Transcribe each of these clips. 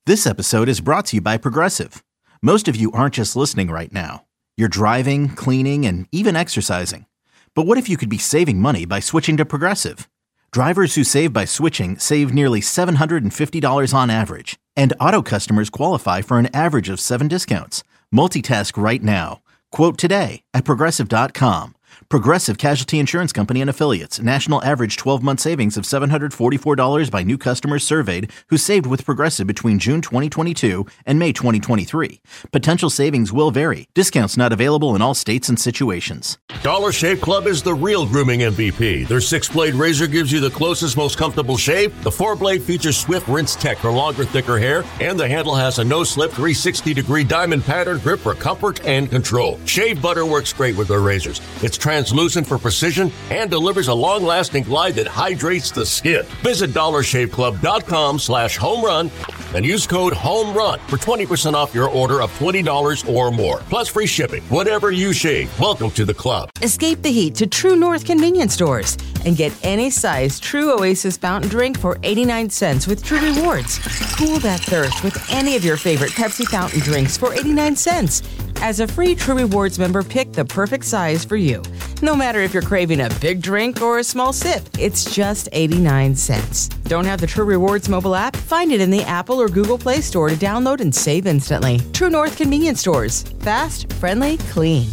This episode is brought to you by Progressive. Most of you aren't just listening right now. You're driving, cleaning, and even exercising. But what if you could be saving money by switching to Progressive? Drivers who save by switching save nearly $750 on average. And auto customers qualify for an average of 7 discounts. Multitask right now. Quote today at Progressive.com. Progressive Casualty Insurance Company and Affiliates. National average 12-month savings of $744 by new customers surveyed who saved with Progressive between June 2022 and May 2023. Potential savings will vary. Discounts not available in all states and situations. Dollar Shave Club is the real grooming MVP. Their 6-blade razor gives you the closest, most comfortable shave. The 4-blade features swift rinse tech for longer, thicker hair. And the handle has a no-slip 360-degree diamond pattern grip for comfort and control. Shave butter works great with their razors. It's translucent for precision and delivers a long-lasting glide that hydrates the skin. Visit DollarShaveClub.com/homerun and use code HOMERUN for 20% off your order of $20 or more. Plus free shipping. Whatever you shave, welcome to the club. Escape the heat to True North convenience stores and get any size True Oasis fountain drink for 89 cents with True Rewards. Cool that thirst with any of your favorite Pepsi fountain drinks for 89 cents. As a free True Rewards member, pick the perfect size for you. No matter if you're craving a big drink or a small sip, it's just 89 cents. Don't have the True Rewards mobile app? Find it in the Apple or Google Play Store to download and save instantly. True North convenience stores. Fast, friendly, clean.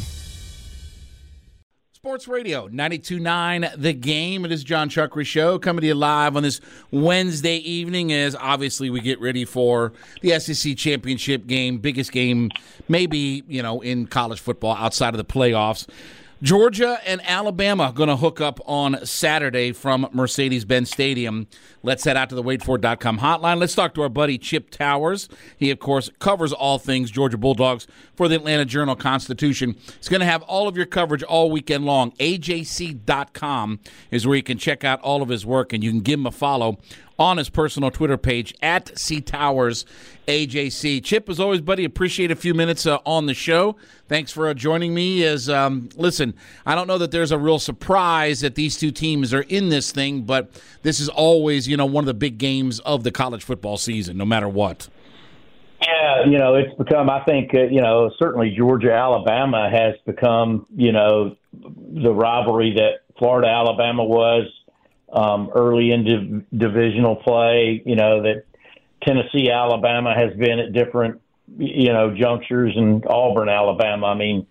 Sports Radio 92.9 The Game. It is John Chuckery Show coming to you live on this Wednesday evening as obviously we get ready for the SEC championship game, biggest game maybe, in college football outside of the playoffs. Georgia and Alabama going to hook up on Saturday from Mercedes-Benz Stadium. Let's head out to the waitfor.com hotline. Let's talk to our buddy Chip Towers. He, of course, covers all things Georgia Bulldogs for the Atlanta Journal-Constitution. He's going to have all of your coverage all weekend long. AJC.com is where you can check out all of his work, and you can give him a follow on his personal Twitter page at CTowersAJC. Chip, as always, buddy, appreciate a few minutes on the show. Thanks for joining me. Listen, I don't know that there's a real surprise that these two teams are in this thing, but this is always, one of the big games of the college football season, no matter what. Yeah, it's become, I think, certainly Georgia-Alabama has become, the rivalry that Florida-Alabama was early into divisional play, that Tennessee-Alabama has been at different, junctures, and Auburn-Alabama. I mean,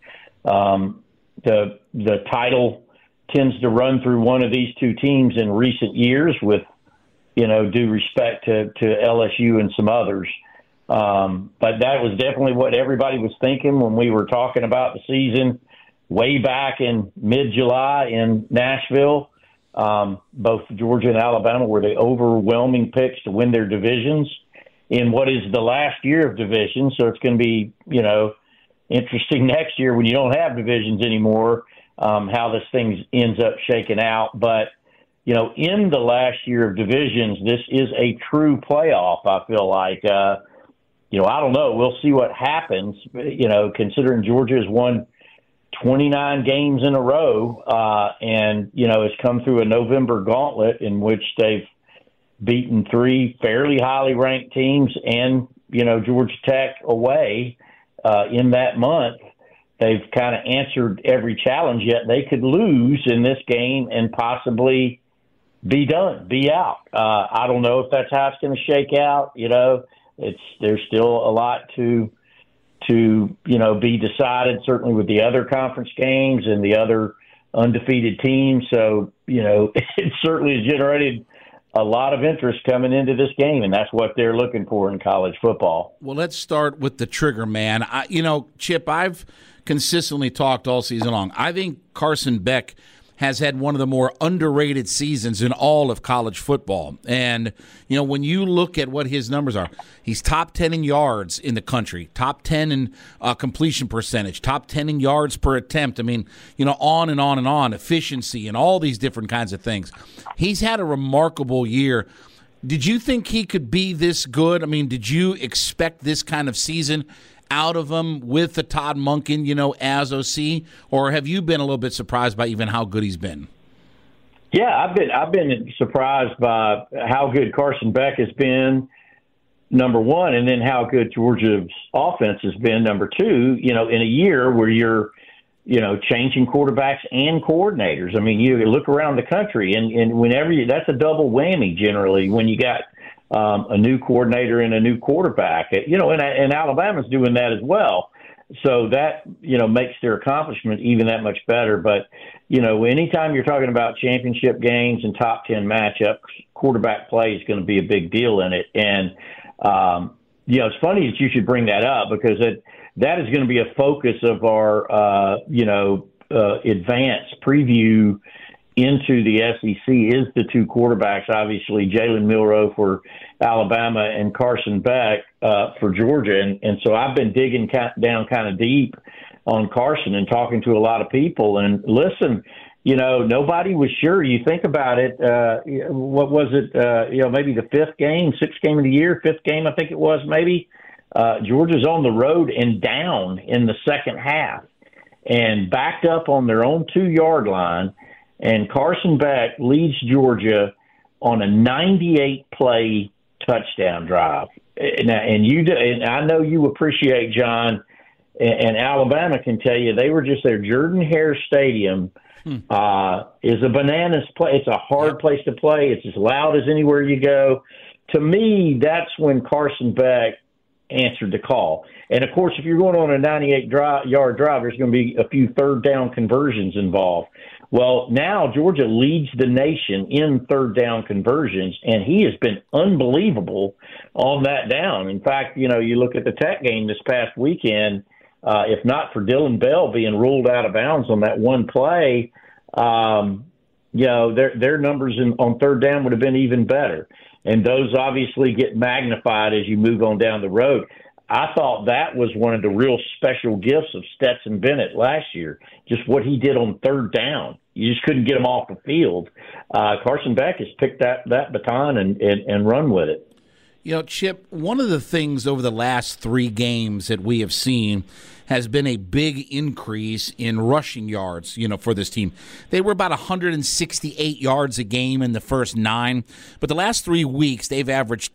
the title tends to run through one of these two teams in recent years with, due respect to LSU and some others. But that was definitely what everybody was thinking when we were talking about the season way back in mid-July in Nashville. Both Georgia and Alabama were the overwhelming picks to win their divisions in what is the last year of divisions. So it's going to be, interesting next year when you don't have divisions anymore, how this thing ends up shaking out. But, in the last year of divisions, this is a true playoff, I feel like. I don't know. We'll see what happens, considering Georgia has won 29 games in a row, and, has come through a November gauntlet in which they've beaten 3 fairly highly ranked teams and, Georgia Tech away in that month. They've kind of answered every challenge, yet they could lose in this game and possibly be done, be out. I don't know if that's how it's going to shake out. There's still a lot to be decided, certainly with the other conference games and the other undefeated teams. So, it certainly has generated a lot of interest coming into this game, and that's what they're looking for in college football. Well, let's start with the trigger man. Chip, I've consistently talked all season long. I think Carson Beck has had one of the more underrated seasons in all of college football. And, when you look at what his numbers are, he's top 10 in yards in the country, top 10 in completion percentage, top 10 in yards per attempt. I mean, on and on and on, efficiency and all these different kinds of things. He's had a remarkable year. Did you think he could be this good? I mean, did you expect this kind of season out of him with the Todd Monken, as OC, or have you been a little bit surprised by even how good he's been? Yeah, I've been surprised by how good Carson Beck has been. number one, and then how good Georgia's offense has been, number two, in a year where you're, changing quarterbacks and coordinators. I mean, you look around the country, and whenever that's a double whammy generally when you got a new coordinator and a new quarterback. And Alabama's doing that as well. So that, makes their accomplishment even that much better. But, anytime you're talking about championship games and top 10 matchups, quarterback play is going to be a big deal in it. And, it's funny that you should bring that up because that is going to be a focus of our, advanced preview into the SEC is the two quarterbacks, obviously, Jalen Milroe for Alabama and Carson Beck for Georgia. And so I've been digging down kind of deep on Carson and talking to a lot of people. And listen, nobody was sure. You think about it, what was it, maybe the sixth game of the year, fifth game, I think it was maybe. Georgia's on the road and down in the second half and backed up on their own 2-yard line. And Carson Beck leads Georgia on a 98-play touchdown drive. And I know you appreciate, John, and Alabama can tell you, they were just there. Jordan-Hare Stadium is a bananas play. It's a hard place to play. It's as loud as anywhere you go. To me, that's when Carson Beck answered the call. And, of course, if you're going on a 98-yard drive, there's going to be a few third-down conversions involved. Well, now Georgia leads the nation in third-down conversions, and he has been unbelievable on that down. In fact, you look at the Tech game this past weekend, if not for Dillon Bell being ruled out of bounds on that one play, their numbers on third down would have been even better. And those obviously get magnified as you move on down the road. I thought that was one of the real special gifts of Stetson Bennett last year, just what he did on third down. You just couldn't get him off the field. Carson Beck has picked that baton and run with it. Chip, one of the things over the last 3 games that we have seen has been a big increase in rushing yards, for this team. They were about 168 yards a game in the first 9, but the last 3 weeks they've averaged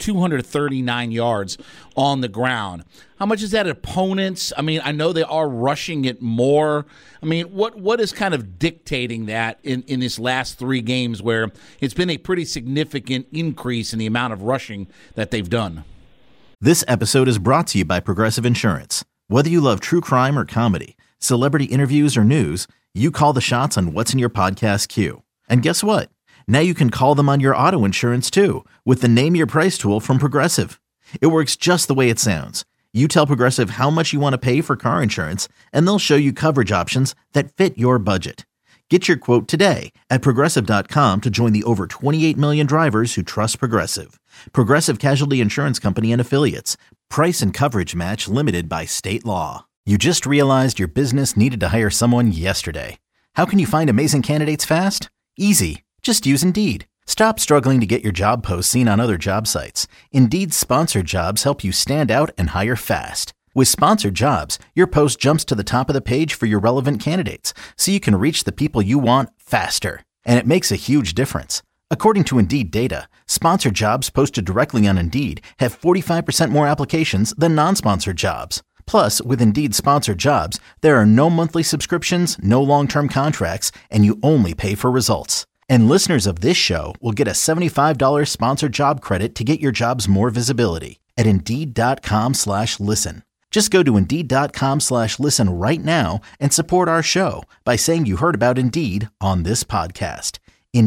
239 yards on the ground. How much is that opponents? I mean, I know they are rushing it more. I mean, what is kind of dictating that in this last 3 games where it's been a pretty significant increase in the amount of rushing that they've done? This episode is brought to you by Progressive Insurance. Whether you love true crime or comedy, celebrity interviews or news, you call the shots on what's in your podcast queue. And guess what? Now you can call them on your auto insurance too with the Name Your Price tool from Progressive. It works just the way it sounds. You tell Progressive how much you want to pay for car insurance, and they'll show you coverage options that fit your budget. Get your quote today at Progressive.com to join the over 28 million drivers who trust Progressive. Progressive Casualty Insurance Company and Affiliates. Price and coverage match limited by state law. You just realized your business needed to hire someone yesterday. How can you find amazing candidates fast? Easy. Just use Indeed. Stop struggling to get your job posts seen on other job sites. Indeed's sponsored jobs help you stand out and hire fast. With sponsored jobs, your post jumps to the top of the page for your relevant candidates, so you can reach the people you want faster. And it makes a huge difference. According to Indeed data, sponsored jobs posted directly on Indeed have 45% more applications than non-sponsored jobs. Plus, with Indeed sponsored jobs, there are no monthly subscriptions, no long-term contracts, and you only pay for results. And listeners of this show will get a $75 sponsored job credit to get your jobs more visibility at Indeed.com/listen. Just go to Indeed.com/listen right now and support our show by saying you heard about Indeed on this podcast.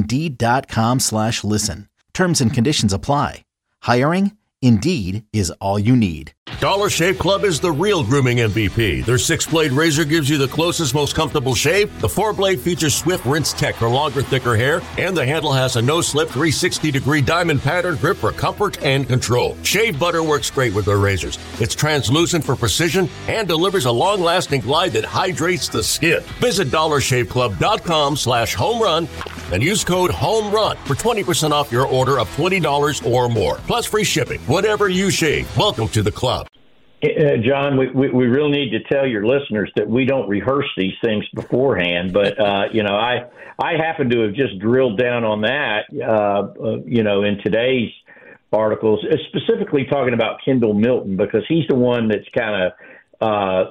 Indeed.com/listen. Terms and conditions apply. Hiring? Indeed is all you need. Dollar Shave Club is the real grooming MVP. Their 6-blade razor gives you the closest, most comfortable shave. The 4-blade features swift rinse tech for longer, thicker hair, and the handle has a no-slip 360-degree diamond pattern grip for comfort and control. Shave butter works great with their razors. It's translucent for precision and delivers a long-lasting glide that hydrates the skin. Visit DollarShaveClub.com/homerun and use code HOMERUN for 20% off your order of $20 or more, plus free shipping. Whatever you shave, welcome to the club. John, we really need to tell your listeners that we don't rehearse these things beforehand. But, I happen to have just drilled down on that, in today's articles, specifically talking about Kendall Milton, because he's the one that's kind of,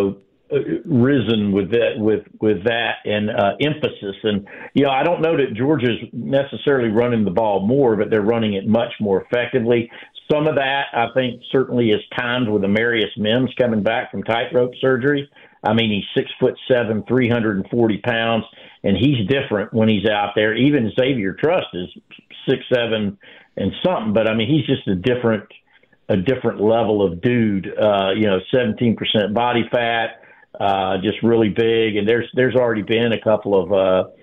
risen with that and emphasis. And, I don't know that Georgia's necessarily running the ball more, but they're running it much more effectively. Some of that, I think, certainly is timed with Amarius Mims coming back from tightrope surgery. I mean, he's 6'7", 340 pounds, and he's different when he's out there. Even Xavier Trust is 6'7" and something, but I mean, he's just a different level of dude. 17% body fat, just really big. And there's already been a couple of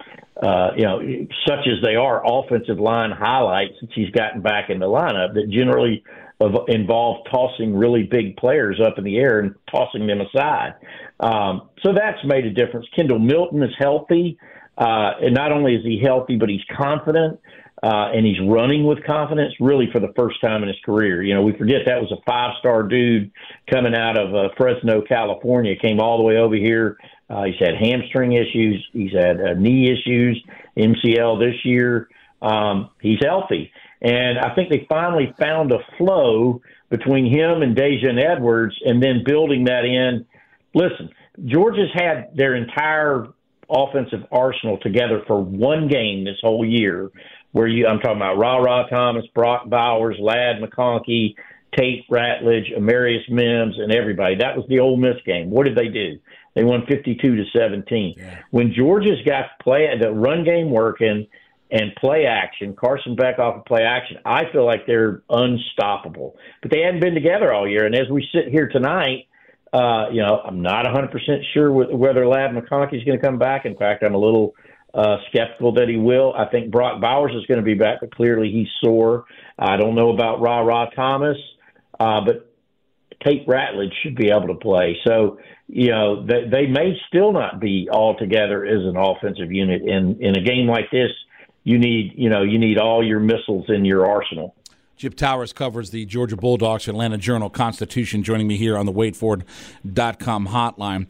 such as they are offensive line highlights since he's gotten back in the lineup that generally involve tossing really big players up in the air and tossing them aside. So that's made a difference. Kendall Milton is healthy. And not only is he healthy, but he's confident. And he's running with confidence really for the first time in his career. We forget that was a 5-star dude coming out of Fresno, California, came all the way over here. He's had hamstring issues. He's had knee issues, MCL this year. He's healthy. And I think they finally found a flow between him and Daijun Edwards and then building that in. Listen, Georgia's had their entire offensive arsenal together for one game this whole year where I'm talking about Ra Thomas, Brock Bowers, Ladd McConkey, Tate Ratledge, Amarius Mims, and everybody. That was the Ole Miss game. What did they do? They won 52-17. Yeah. When Georgia's got the run game working and play action, Carson Beck off of play action, I feel like they're unstoppable. But they hadn't been together all year. And as we sit here tonight, I'm not 100% sure whether Ladd McConkey is going to come back. In fact, I'm a little skeptical that he will. I think Brock Bowers is going to be back, but clearly he's sore. I don't know about Ra Thomas, but Tate Ratledge should be able to play. So, they may still not be all together as an offensive unit. In a game like this, you need all your missiles in your arsenal. Chip Towers covers the Georgia Bulldogs, Atlanta Journal-Constitution, joining me here on the WadeFord.com hotline.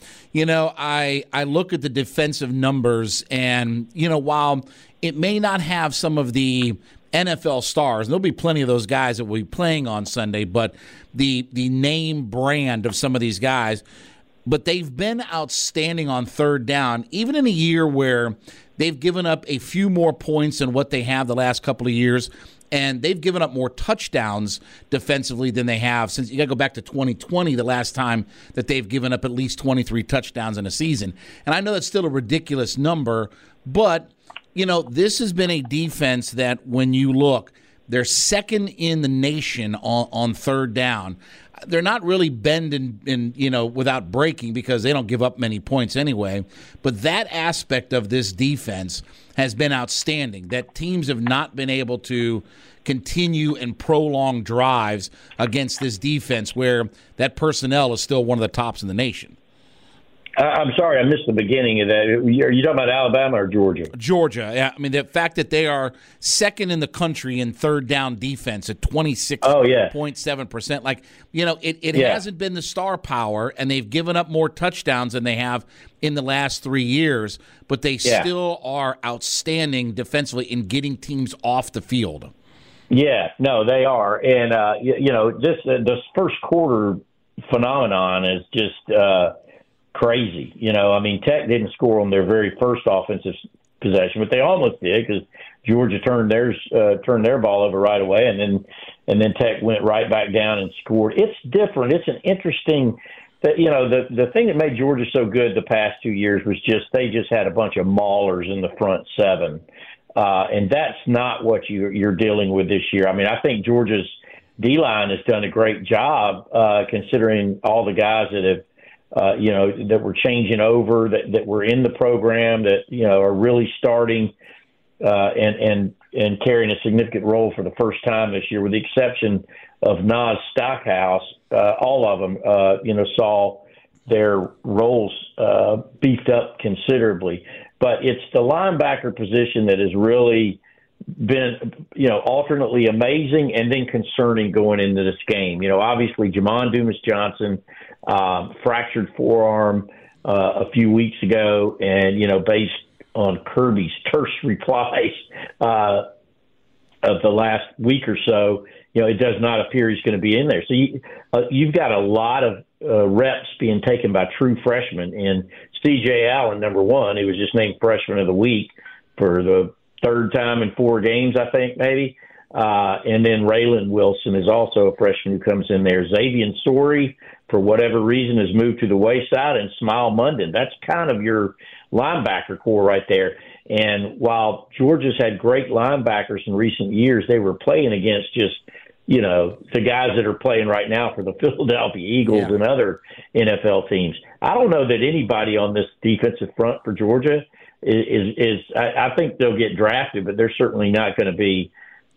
I look at the defensive numbers, and, while it may not have some of the NFL stars, and there'll be plenty of those guys that will be playing on Sunday, but the name brand of some of these guys, but they've been outstanding on third down, even in a year where they've given up a few more points than what they have the last couple of years. And they've given up more touchdowns defensively than they have since you got to go back to 2020, the last time that they've given up at least 23 touchdowns in a season. And I know that's still a ridiculous number, but, this has been a defense that when you look, they're second in the nation on third down. They're not really bending without breaking because they don't give up many points anyway. But that aspect of this defense has been outstanding, that teams have not been able to continue and prolong drives against this defense where that personnel is still one of the tops in the nation. I'm sorry, I missed the beginning of that. Are you talking about Alabama or Georgia? Georgia, yeah. I mean, the fact that they are second in the country in third down defense at 26.7%. Like, it hasn't been the star power, and they've given up more touchdowns than they have in the last 3 years, but they still are outstanding defensively in getting teams off the field. Yeah, no, they are. And, this first quarter phenomenon is just crazy. Tech didn't score on their very first offensive possession, but they almost did because Georgia turned their ball over right away, and then Tech went right back down and scored. It's different. It's an interesting that the thing that made Georgia so good the past 2 years was they just had a bunch of maulers in the front seven, and that's not what you're dealing with this year. I mean, I think Georgia's D-line has done a great job considering all the guys that have. That were changing over, that were in the program, that, are really starting and carrying a significant role for the first time this year, with the exception of Nas Stackhouse. All of them, saw their roles beefed up considerably. But it's the linebacker position that has really been, alternately amazing and then concerning going into this game. Obviously, Jamon Dumas-Johnson fractured forearm a few weeks ago, and based on Kirby's terse replies, of the last week or so, it does not appear he's going to be in there. So you've got a lot of reps being taken by true freshmen. And C.J. Allen, number one, who was just named Freshman of the Week for the third time in 4 games, I think, maybe. And then Raylan Wilson is also a freshman who comes in there. Xavier Story, for whatever reason, has moved to the wayside, and Smile Munden. That's kind of your linebacker core right there. And while Georgia's had great linebackers in recent years, they were playing against just, the guys that are playing right now for the Philadelphia Eagles and other NFL teams. I don't know that anybody on this defensive front for Georgia is I think they'll get drafted, but they're certainly not going to be,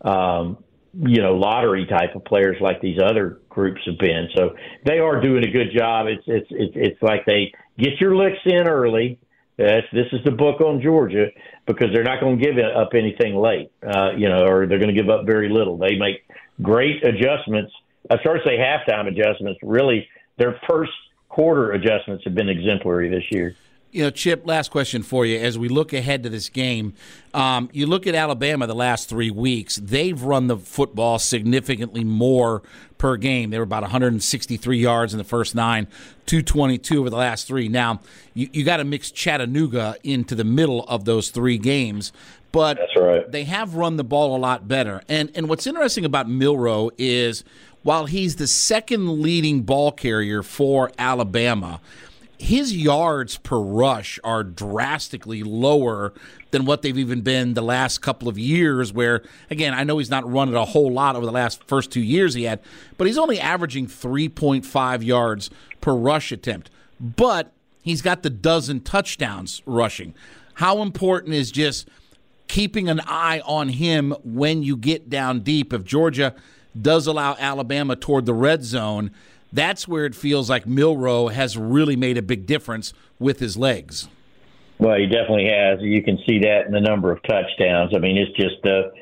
lottery type of players like these other groups have been. So they are doing a good job. It's like they get your licks in early. This is the book on Georgia, because they're not going to give up anything late, or they're going to give up very little. They make great adjustments. I started to say halftime adjustments. Really, their first quarter adjustments have been exemplary this year. Chip, last question for you. As we look ahead to this game, you look at Alabama the last 3 weeks, they've run the football significantly more per game. They were about 163 yards in the first 9, 222 over the last 3. Now, you got to mix Chattanooga into the middle of those 3 games. But that's right. They have run the ball a lot better. And what's interesting about Milroe is while he's the second leading ball carrier for Alabama, his yards per rush are drastically lower than what they've even been the last couple of years where, again, I know he's not run it a whole lot over the first 2 years he had, but he's only averaging 3.5 yards per rush attempt. But he's got the dozen touchdowns rushing. How important is just keeping an eye on him when you get down deep? If Georgia does allow Alabama toward the red zone, that's where it feels like Milroe has really made a big difference with his legs. Well, he definitely has. You can see that in the number of touchdowns. I mean, it's just,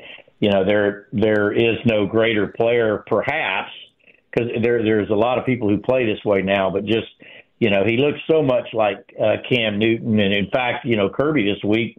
there is no greater player, perhaps, because there's a lot of people who play this way now, but just, he looks so much like Cam Newton. And in fact, Kirby this week,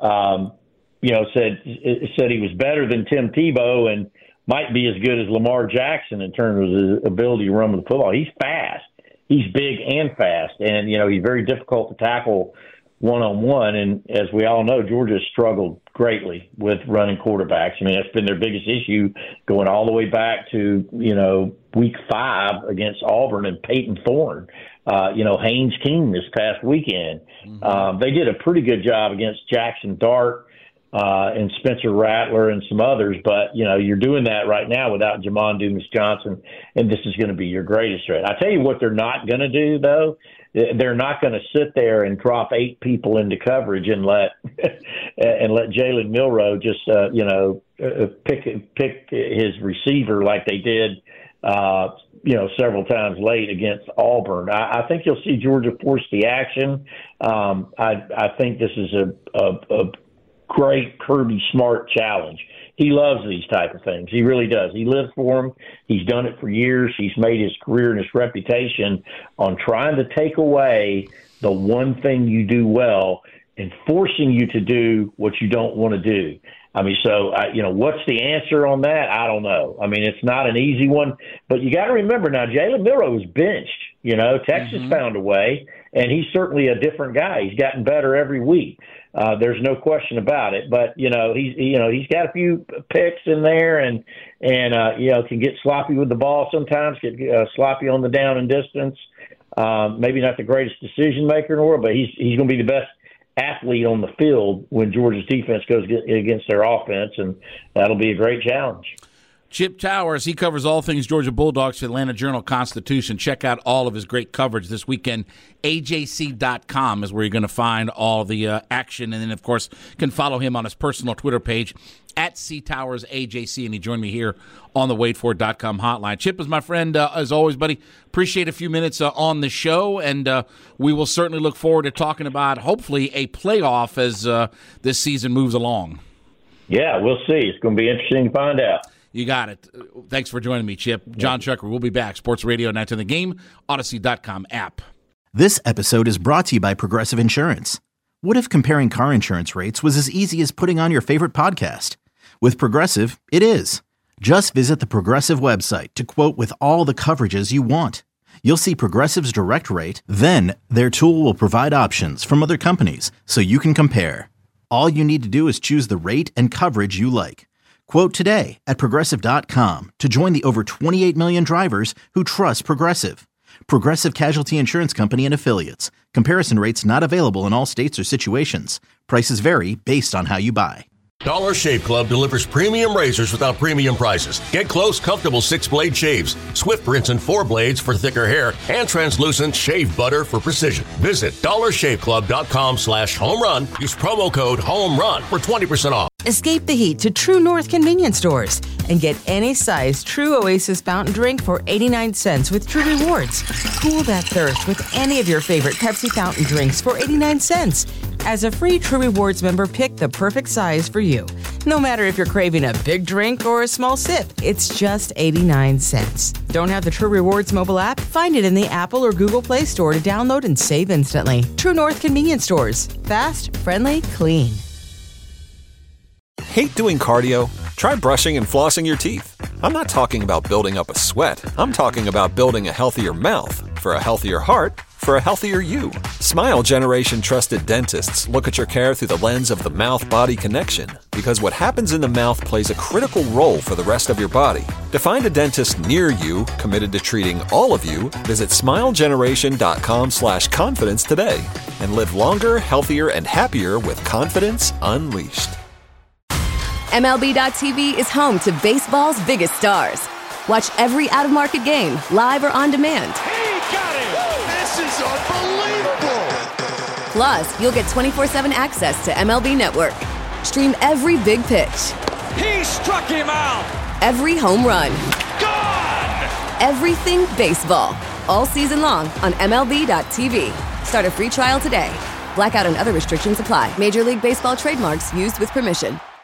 said he was better than Tim Tebow and might be as good as Lamar Jackson in terms of his ability to run with the football. He's fast. He's big and fast. And, he's very difficult to tackle one-on-one. And as we all know, Georgia struggled greatly with running quarterbacks. I mean, that's been their biggest issue going all the way back to, week 5 against Auburn and Peyton Thorne. Haynes King this past weekend. Mm-hmm. They did a pretty good job against Jackson Dart and Spencer Rattler and some others, but you're doing that right now without Jamon Dumas-Johnson, and this is going to be your greatest threat. I tell you what, they're not going to do though. They're not going to sit there and drop 8 people into coverage and let Jalen Milroe just pick his receiver like they did several times late against Auburn. I think you'll see Georgia force the action. I think this is a great Kirby Smart challenge. He loves these type of things. He really does. He lives for them. He's done it for years. He's made his career and his reputation on trying to take away the one thing you do well and forcing you to do what you don't want to do. I mean, so, what's the answer on that? I don't know. I mean, it's not an easy one, but you got to remember now, Jalen Milroe was benched. Texas found a way, and he's certainly a different guy. He's gotten better every week. There's no question about it. But he's got a few picks in there, and can get sloppy with the ball sometimes. Get sloppy on the down and distance. Maybe not the greatest decision maker in the world, but he's going to be the best athlete on the field when Georgia's defense goes against their offense, and that'll be a great challenge. Chip Towers, he covers all things Georgia Bulldogs for Atlanta Journal-Constitution. Check out all of his great coverage this weekend. AJC.com is where you're going to find all the action. And then, of course, you can follow him on his personal Twitter page, @CTowersAJC. And he joined me here on the WaitFor.com hotline. Chip is my friend, as always, buddy. Appreciate a few minutes on the show. And we will certainly look forward to talking about, hopefully, a playoff as this season moves along. Yeah, we'll see. It's going to be interesting to find out. You got it. Thanks for joining me, Chip. John Chucker, we'll be back. Sports Radio 9 to the Game, Odyssey.com app. This episode is brought to you by Progressive Insurance. What if comparing car insurance rates was as easy as putting on your favorite podcast? With Progressive, it is. Just visit the Progressive website to quote with all the coverages you want. You'll see Progressive's direct rate, then their tool will provide options from other companies so you can compare. All you need to do is choose the rate and coverage you like. Quote today at Progressive.com to join the over 28 million drivers who trust Progressive. Progressive Casualty Insurance Company and Affiliates. Comparison rates not available in all states or situations. Prices vary based on how you buy. Dollar Shave Club delivers premium razors without premium prices. Get close, comfortable 6-blade shaves, Swift rinse and 4 blades for thicker hair, and translucent shave butter for precision. Visit dollarshaveclub.com/home-run. Use promo code HOME-RUN for 20% off. Escape the heat to True North convenience stores and get any size True Oasis fountain drink for 89 cents with True Rewards. Cool that thirst with any of your favorite Pepsi fountain drinks for 89 cents. As a free True Rewards member, pick the perfect size for you. No matter if you're craving a big drink or a small sip, it's just 89 cents. Don't have the True Rewards mobile app? Find it in the Apple or Google Play Store to download and save instantly. True North convenience stores. Fast, friendly, clean. Hate doing cardio? Try brushing and flossing your teeth. I'm not talking about building up a sweat. I'm talking about building a healthier mouth for a healthier heart for a healthier you. Smile Generation trusted dentists look at your care through the lens of the mouth-body connection, because what happens in the mouth plays a critical role for the rest of your body. To find a dentist near you committed to treating all of you, visit smilegeneration.com/confidence today and live longer, healthier, and happier with confidence unleashed. MLB.tv is home to baseball's biggest stars. Watch every out-of-market game, live or on demand. He got it! This is unbelievable! Plus, you'll get 24/7 access to MLB Network. Stream every big pitch. He struck him out! Every home run. Gone! Everything baseball. All season long on MLB.tv. Start a free trial today. Blackout and other restrictions apply. Major League Baseball trademarks used with permission.